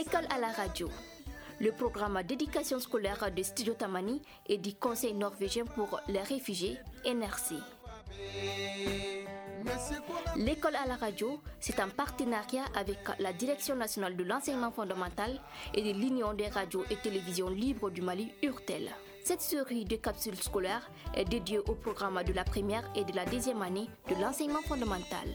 L'école à la radio, le programme d'éducation scolaire de Studio Tamani et du Conseil norvégien pour les réfugiés, NRC. L'école à la radio, c'est un partenariat avec la Direction nationale de l'enseignement fondamental et de l'Union des radios et télévisions libres du Mali, URTEL. Cette série de capsules scolaires est dédiée au programme de la première et de la deuxième année de l'enseignement fondamental.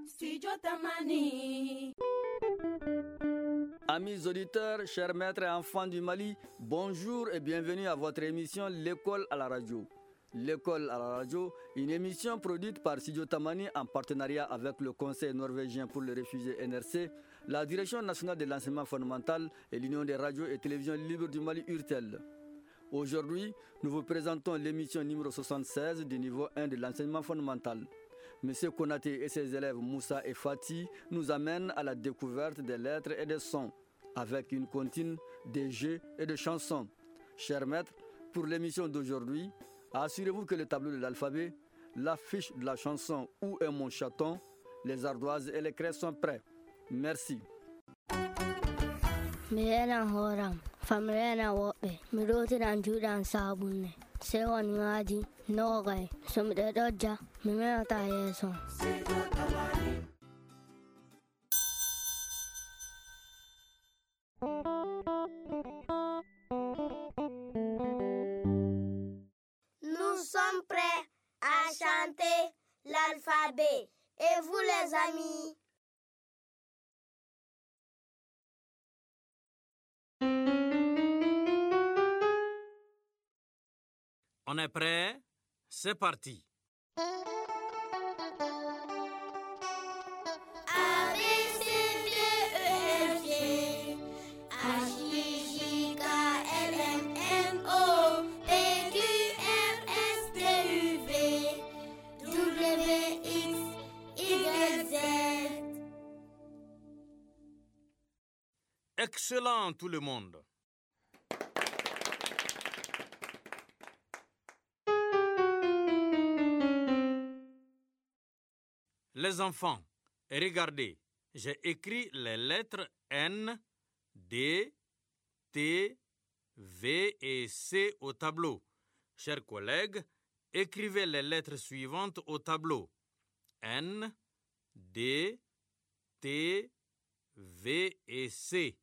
Amis auditeurs, chers maîtres et enfants du Mali, bonjour et bienvenue à votre émission L'école à la radio. L'école à la radio, une émission produite par Studio Tamani en partenariat avec le Conseil norvégien pour les réfugiés NRC, la Direction nationale de l'enseignement fondamental et l'Union des radios et télévisions libres du Mali URTEL. Aujourd'hui, nous vous présentons l'émission numéro 76 du niveau 1 de l'enseignement fondamental. Monsieur Konaté et ses élèves Moussa et Fatih nous amènent à la découverte des lettres et des sons, avec une comptine, des jeux et des chansons. Chers maîtres, pour l'émission d'aujourd'hui, assurez-vous que le tableau de l'alphabet, l'affiche de la chanson Où est mon chaton, les ardoises et les craies sont prêts. Merci. Nous sommes prêts à chanter l'alphabet. Et vous les amis? On est prêt? C'est parti. Excellent tout le monde. Les enfants, regardez, j'ai écrit les lettres N, D, T, V et C au tableau. Chers collègues, écrivez les lettres suivantes au tableau. N, D, T, V et C.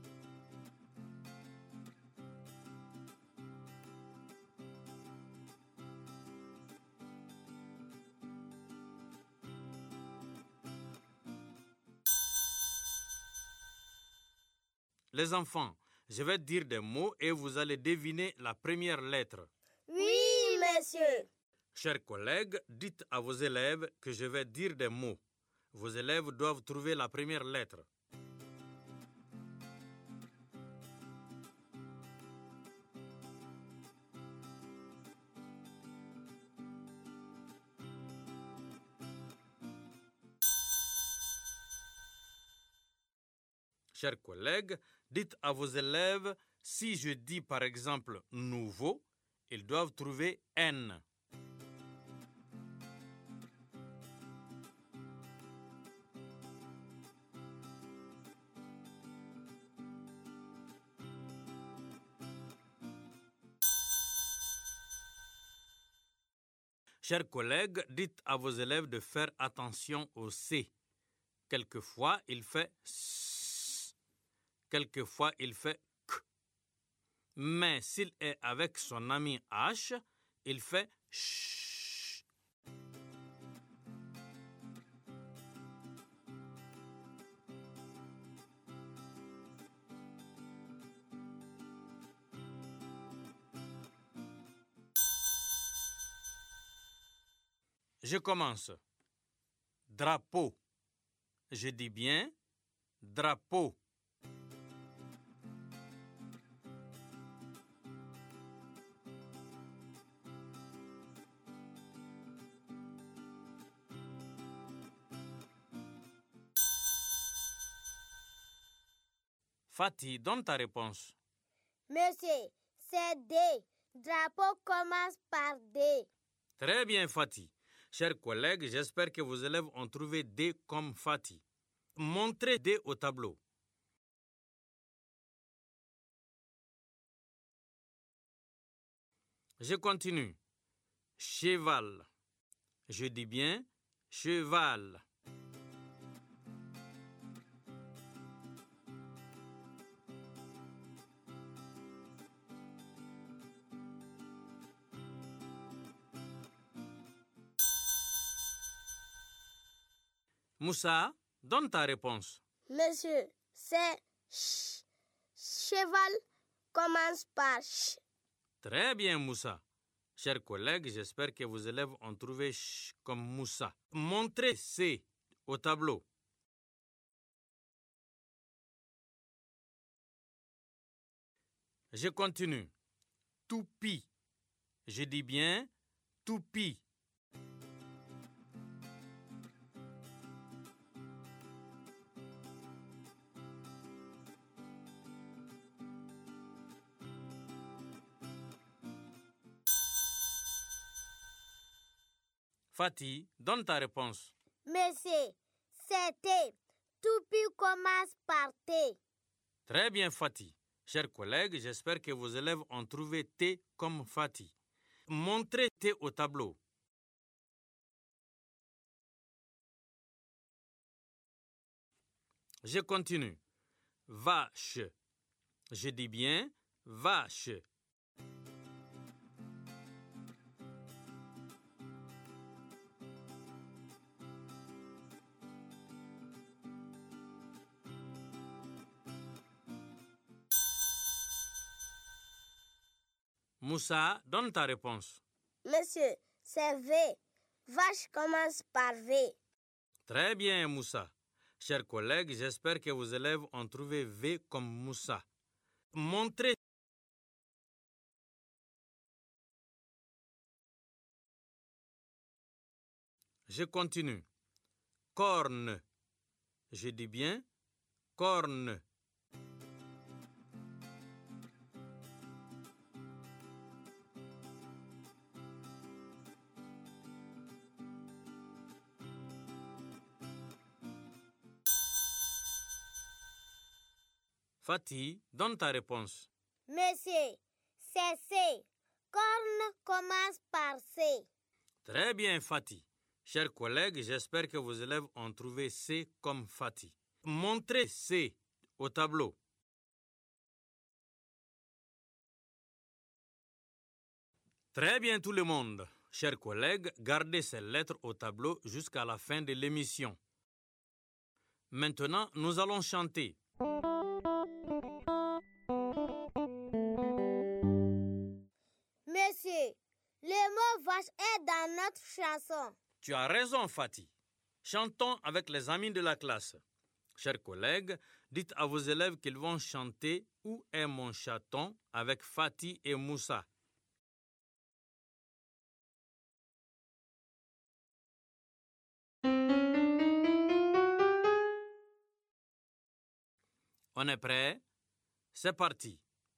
Les enfants, je vais dire des mots et vous allez deviner la première lettre. Oui, monsieur. Chers collègues, dites à vos élèves que je vais dire des mots. Vos élèves doivent trouver la première lettre. Chers collègues, dites à vos élèves, si je dis par exemple « nouveau », ils doivent trouver « N ». Chers collègues, dites à vos élèves de faire attention au C. Quelquefois, il fait S. Quelquefois, il fait K. Mais s'il est avec son ami H, il fait Ch. Je commence. Drapeau. Je dis bien drapeau. Fatih, donne ta réponse. Monsieur, c'est D. Drapeau commence par D. Très bien, Fatih. Chers collègues, j'espère que vos élèves ont trouvé D comme Fatih. Montrez D au tableau. Je continue. Cheval. Je dis bien cheval. Moussa, donne ta réponse. Monsieur, c'est ch. Cheval commence par ch. Très bien, Moussa. Chers collègues, j'espère que vos élèves ont trouvé ch comme Moussa. Montrez C au tableau. Je continue. Toupie. Je dis bien toupie. Fatih, donne ta réponse. Monsieur, c'est T. Toupie commence par T. Très bien, Fatih. Chers collègues, j'espère que vos élèves ont trouvé T comme Fatih. Montrez T au tableau. Je continue. Vache. Je dis bien vache. Moussa, donne ta réponse. Monsieur, c'est V. Vache commence par V. Très bien, Moussa. Chers collègues, j'espère que vos élèves ont trouvé V comme Moussa. Montrez. Je continue. Corne. Je dis bien corne. Fatih, donne ta réponse. Monsieur, c'est C. Corne commence par C. Très bien, Fatih. Chers collègues, j'espère que vos élèves ont trouvé C comme Fatih. Montrez C au tableau. Très bien, tout le monde. Chers collègues, gardez ces lettres au tableau jusqu'à la fin de l'émission. Maintenant, nous allons chanter. Monsieur, le mot vache est dans notre chanson. Tu as raison, Fatih. Chantons avec les amis de la classe. Chers collègues, dites à vos élèves qu'ils vont chanter « Où est mon chaton ?» avec Fatih et Moussa. On est prêt? C'est parti.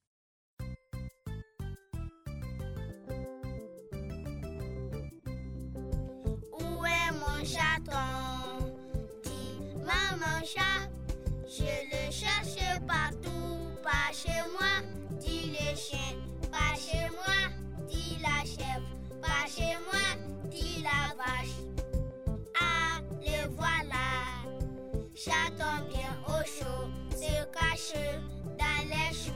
Où est mon chaton? Dit maman chat. Je le cherche partout, pas chez moi. Dit le chien, pas chez moi. Dit la chèvre, pas chez moi. Dit la vache. Ah, le voilà. Chaton bien au chaud, se cache dans les choux.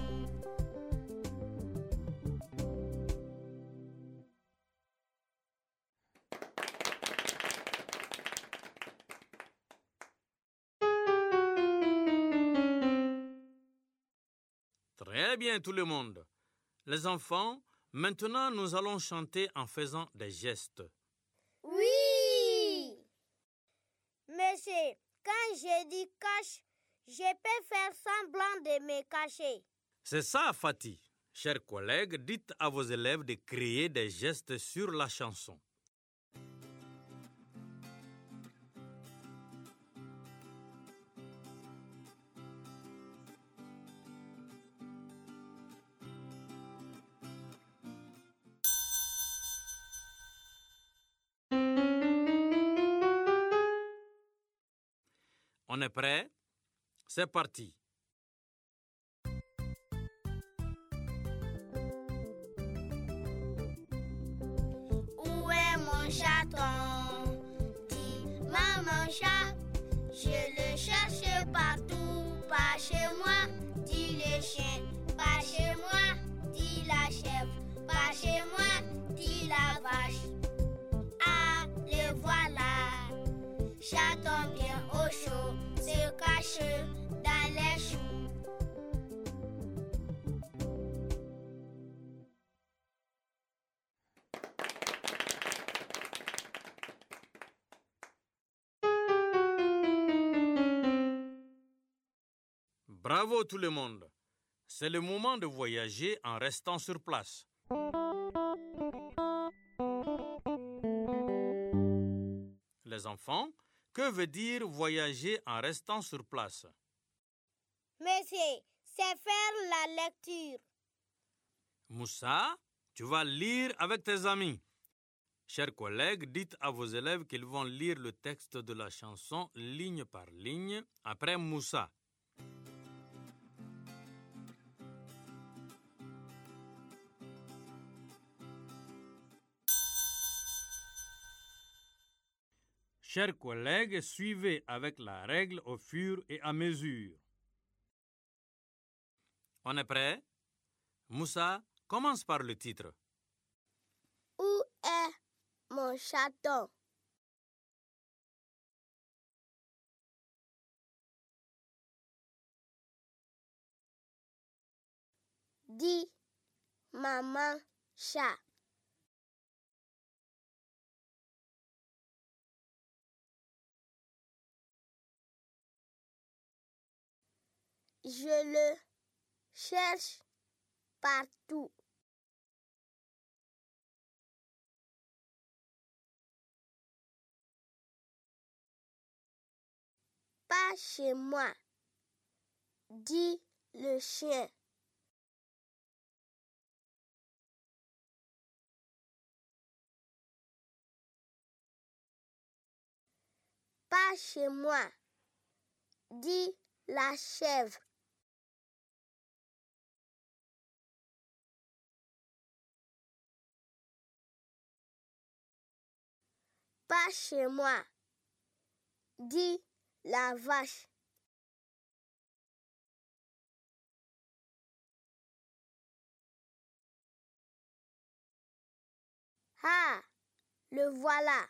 Très bien, tout le monde. Les enfants, maintenant nous allons chanter en faisant des gestes. Oui! Monsieur, quand je dis cache, je peux faire semblant de me cacher. C'est ça, Fatih. Chers collègues, dites à vos élèves de créer des gestes sur la chanson. On est prêt? C'est parti. Maman chat, je le cherche partout, pas chez moi, dit le chien. Pas chez moi, dit la chèvre. Pas chez moi, dit la vache. Ah, le voilà, chat tombe bien au chaud, se cache dans les choux. Bravo tout le monde. C'est le moment de voyager en restant sur place. Les enfants, que veut dire voyager en restant sur place? Monsieur, c'est faire la lecture. Moussa, tu vas lire avec tes amis. Chers collègues, dites à vos élèves qu'ils vont lire le texte de la chanson ligne par ligne après Moussa. Chers collègues, suivez avec la règle au fur et à mesure. On est prêt? Moussa, commence par le titre. Où est mon chaton? Dit maman chat. Je le cherche partout. Pas chez moi, dit le chien. Pas chez moi, dit la chèvre. Pas chez moi, dit la vache. Ah, le voilà.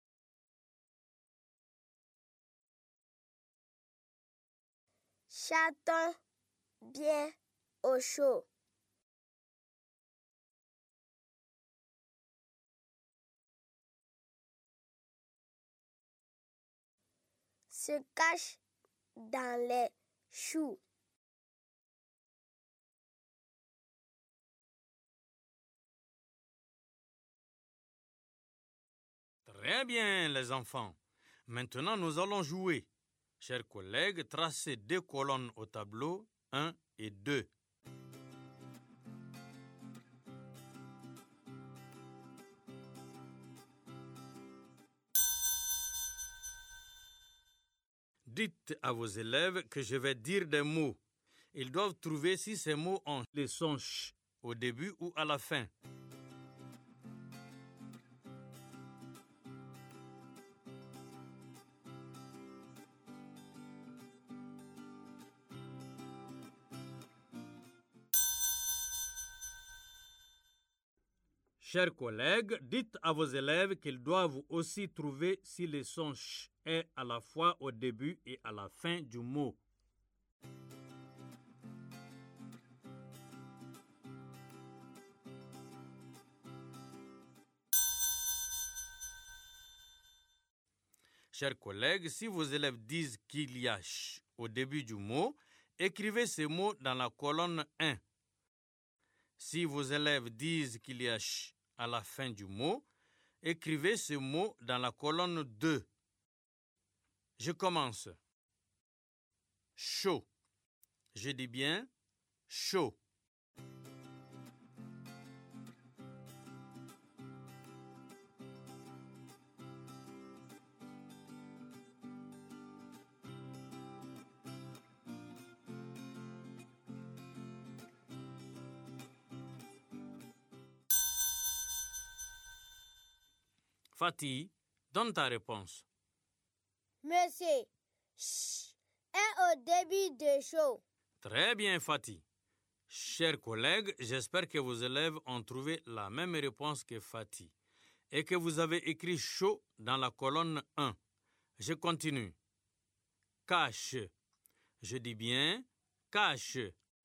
Chaton bien au chaud. Se cache dans les choux. Très bien, les enfants. Maintenant, nous allons jouer. Chers collègues, tracez 2 colonnes au tableau, 1 et 2. Dites à vos élèves que je vais dire des mots. Ils doivent trouver si ces mots ont le son ch au début ou à la fin. Chers collègues, dites à vos élèves qu'ils doivent aussi trouver si le son ch est à la fois au début et à la fin du mot. Chers collègues, si vos élèves disent qu'il y a ch au début du mot, écrivez ce mot dans la colonne 1. Si vos élèves disent qu'il y a ch à la fin du mot, écrivez ce mot dans la colonne 2. Je commence. Chaud. Je dis bien chaud. Fatih, donne ta réponse. Monsieur, ch est au début de chaud. Très bien, Fatih. Chers collègues, j'espère que vos élèves ont trouvé la même réponse que Fatih et que vous avez écrit chaud dans la colonne 1. Je continue. Cache. Je dis bien cache.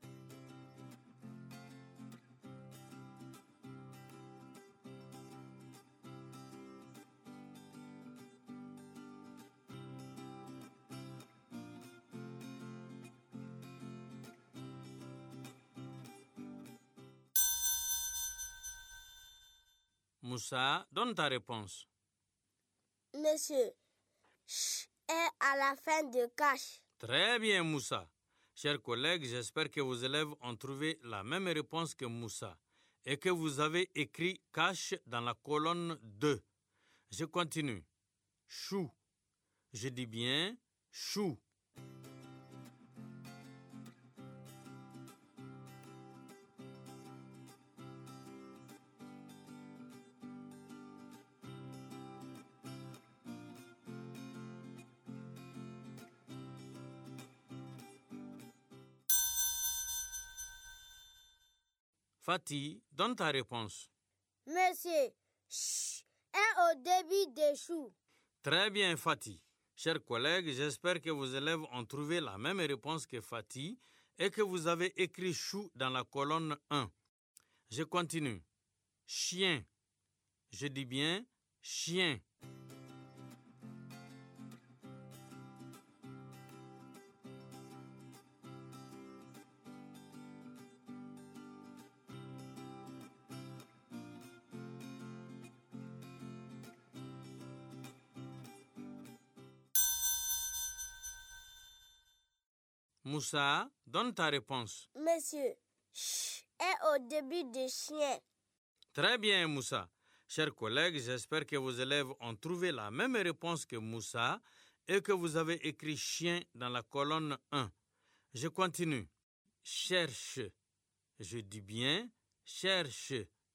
Moussa, donne ta réponse. Monsieur, ch est à la fin de cache. Très bien, Moussa. Chers collègues, j'espère que vos élèves ont trouvé la même réponse que Moussa et que vous avez écrit cache dans la colonne 2. Je continue. Chou. Je dis bien chou. Fatih, donne ta réponse. Monsieur, ch est au début de chou. Très bien, Fatih. Chers collègues, j'espère que vos élèves ont trouvé la même réponse que Fatih et que vous avez écrit chou dans la colonne 1. Je continue. Chien. Je dis bien chien. Moussa, donne ta réponse. Monsieur, ch est au début de chien. Très bien, Moussa. Chers collègues, j'espère que vos élèves ont trouvé la même réponse que Moussa et que vous avez écrit chien dans la colonne 1. Je continue. Cherche. Je dis bien cherche.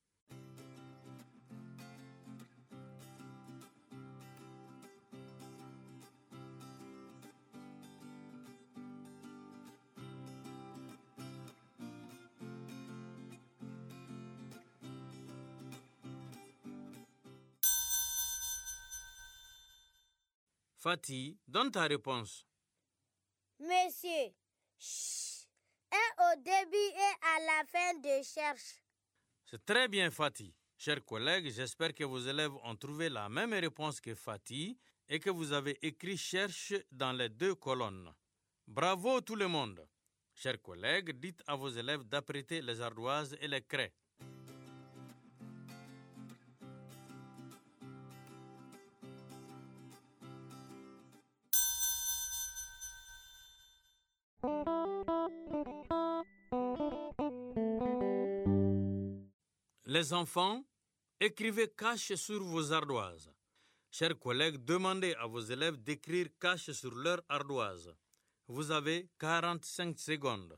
Fatih, donne ta réponse. Monsieur, ch est au début et à la fin de cherche. C'est très bien, Fatih. Chers collègues, j'espère que vos élèves ont trouvé la même réponse que Fatih et que vous avez écrit cherche dans les 2 colonnes. Bravo tout le monde. Chers collègues, dites à vos élèves d'apprêter les ardoises et les craies. Les enfants, écrivez cache sur vos ardoises. Chers collègues, demandez à vos élèves d'écrire cache sur leur ardoise. Vous avez 45 secondes.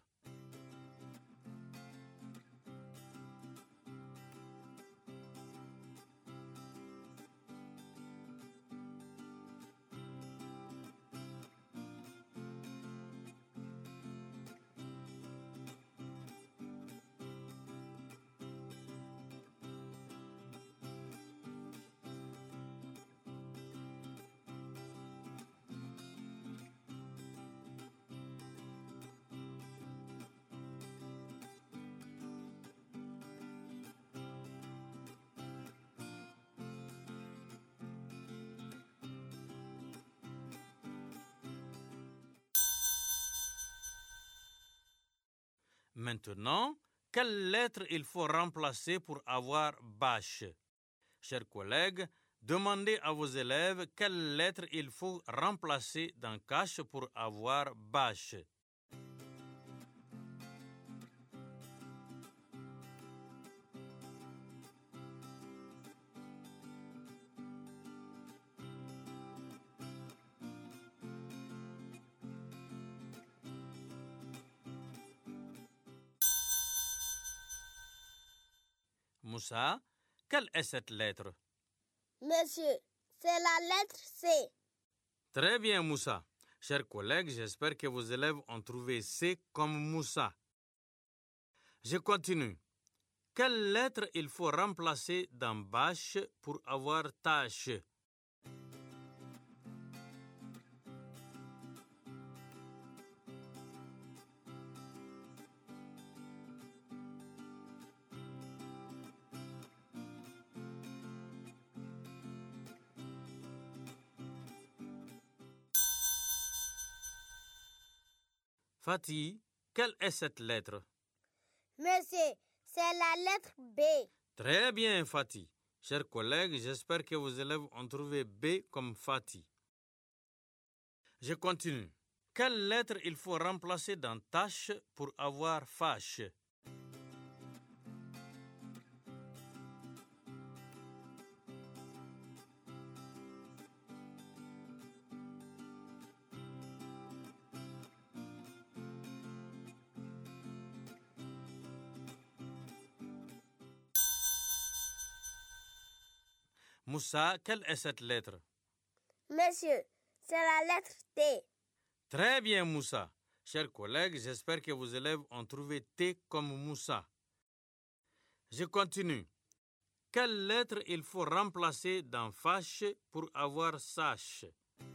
Maintenant, quelle lettre il faut remplacer pour avoir bâche? Chers collègues, demandez à vos élèves quelle lettre il faut remplacer dans cache pour avoir bâche. Moussa, quelle est cette lettre? Monsieur, c'est la lettre C. Très bien, Moussa. Chers collègues, j'espère que vos élèves ont trouvé C comme Moussa. Je continue. Quelle lettre il faut remplacer dans bâche pour avoir tâche? Fatih, quelle est cette lettre? Monsieur, c'est la lettre B. Très bien, Fatih. Chers collègues, j'espère que vos élèves ont trouvé B comme Fatih. Je continue. Quelle lettre il faut remplacer dans tâche pour avoir fâche? Moussa, quelle est cette lettre? Monsieur, c'est la lettre T. Très bien, Moussa. Chers collègues, j'espère que vos élèves ont trouvé T comme Moussa. Je continue. Quelle lettre il faut remplacer dans fâche pour avoir sache?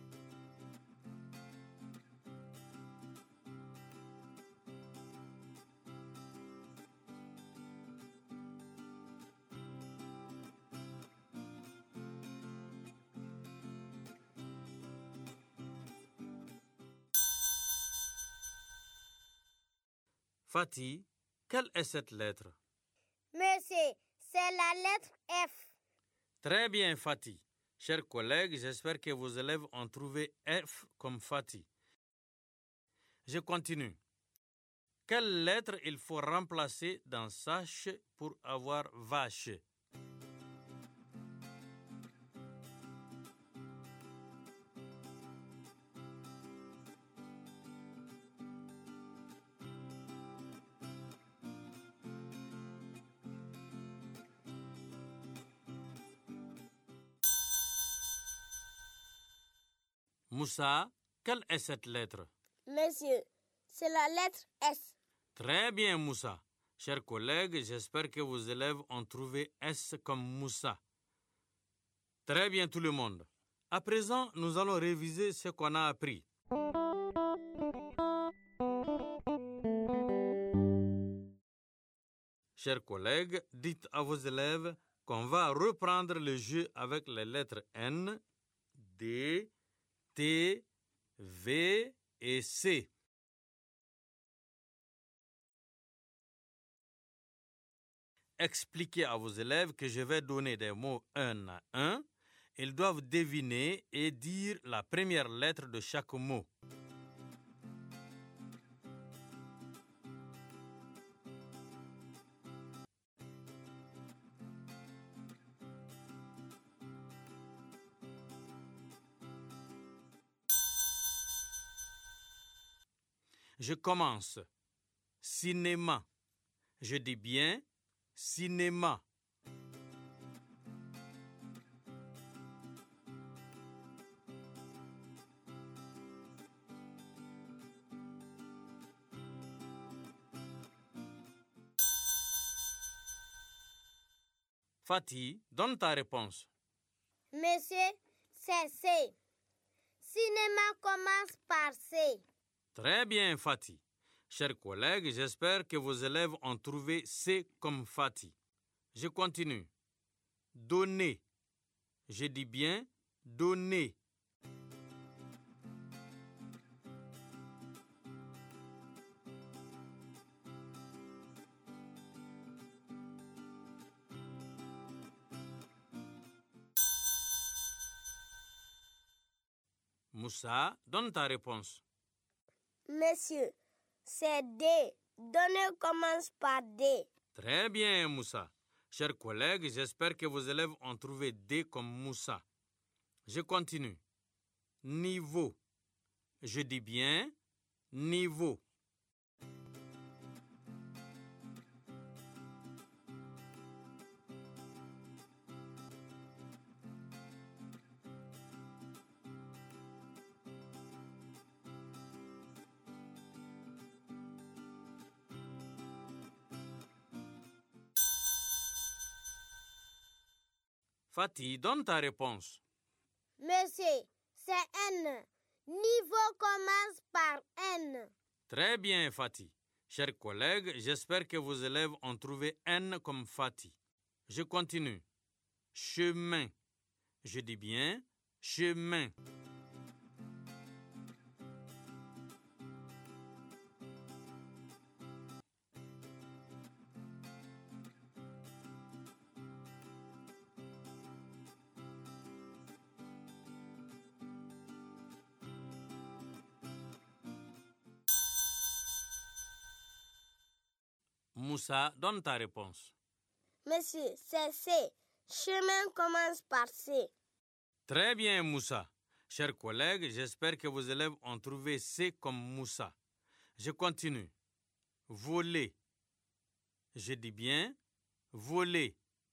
Fatih, quelle est cette lettre? Monsieur, c'est la lettre F. Très bien, Fatih. Chers collègues, j'espère que vos élèves ont trouvé F comme Fatih. Je continue. Quelle lettre il faut remplacer dans sache pour avoir vache? Moussa, quelle est cette lettre? Monsieur, c'est la lettre S. Très bien, Moussa. Chers collègues, j'espère que vos élèves ont trouvé S comme Moussa. Très bien, tout le monde. À présent, nous allons réviser ce qu'on a appris. Chers collègues, dites à vos élèves qu'on va reprendre le jeu avec les lettres N, D, T, V et C. Expliquez à vos élèves que je vais donner des mots un à un. Ils doivent deviner et dire la première lettre de chaque mot. Je commence. Cinéma. Je dis bien cinéma. Fatih, donne ta réponse. Monsieur, c'est C. Cinéma commence par C. Très bien, Fatih. Chers collègues, j'espère que vos élèves ont trouvé C comme Fatih. Je continue. Donner. Je dis bien donner. Moussa, donne ta réponse. Monsieur, c'est D. Donner commence par D. Très bien, Moussa. Chers collègues, j'espère que vos élèves ont trouvé D comme Moussa. Je continue. Niveau. Je dis bien niveau. Fatih, donne ta réponse. Monsieur, c'est N. Niveau commence par N. Très bien, Fatih. Chers collègues, j'espère que vos élèves ont trouvé N comme Fatih. Je continue. Chemin. Je dis bien chemin. Moussa, donne ta réponse. Monsieur, c'est C. Chemin commence par C. Très bien, Moussa. Chers collègues, j'espère que vos élèves ont trouvé C comme Moussa. Je continue. Voler. Je dis bien voler.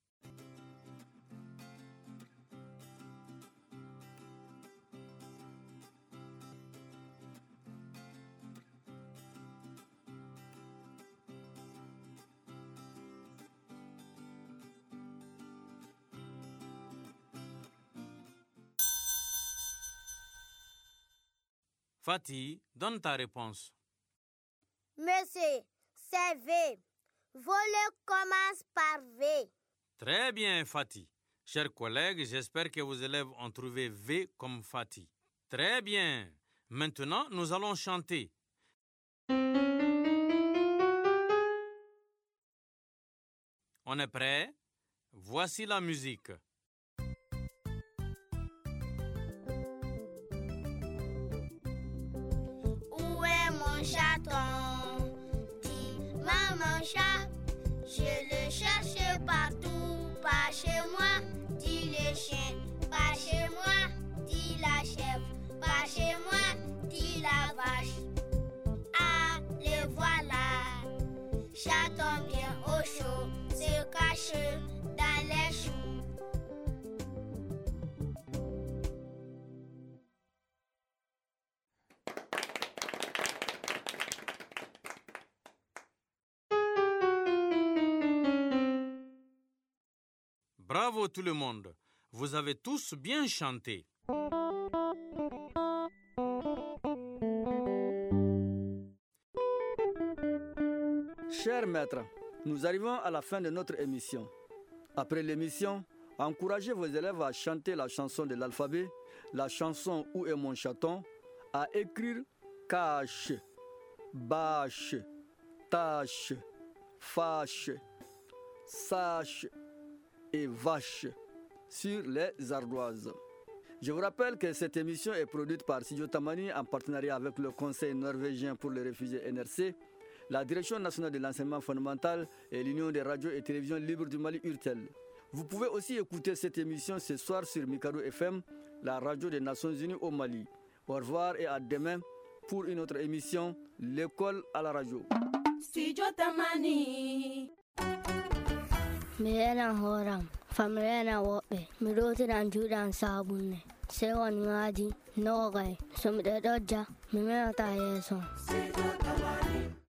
Fatih, donne ta réponse. Monsieur, c'est V. Voler commence par V. Très bien, Fatih. Chers collègues, j'espère que vos élèves ont trouvé V comme Fatih. Très bien. Maintenant, nous allons chanter. On est prêt? Voici la musique. Où est mon chaton? Dit maman chat. Je le cherche partout, pas chez moi. Dit le chien, pas chez moi. Dit la chèvre, pas chez moi. Dit la vache. Ah, le voilà. Chaton bien au chaud, se cache dans les choux. Bravo tout le monde. Vous avez tous bien chanté. Chers maîtres, nous arrivons à la fin de notre émission. Après l'émission, encouragez vos élèves à chanter la chanson de l'alphabet, la chanson Où est mon chaton, à écrire cache, bâche, tâche, fâche, sache et vache sur les ardoises. Je vous rappelle que cette émission est produite par Studio Tamani en partenariat avec le Conseil norvégien pour les réfugiés NRC, la Direction nationale de l'enseignement fondamental et l'Union des radios et télévisions libres du Mali URTEL. Vous pouvez aussi écouter cette émission ce soir sur Mikado FM, la radio des Nations Unies au Mali. Au revoir et à demain pour une autre émission, L'école à la radio. Studio Tamani. Mirena horam, famrena wobe, mirotiran judan sabunne. Sewan ngadi, nogay, sumde doja, mimena ta yeso.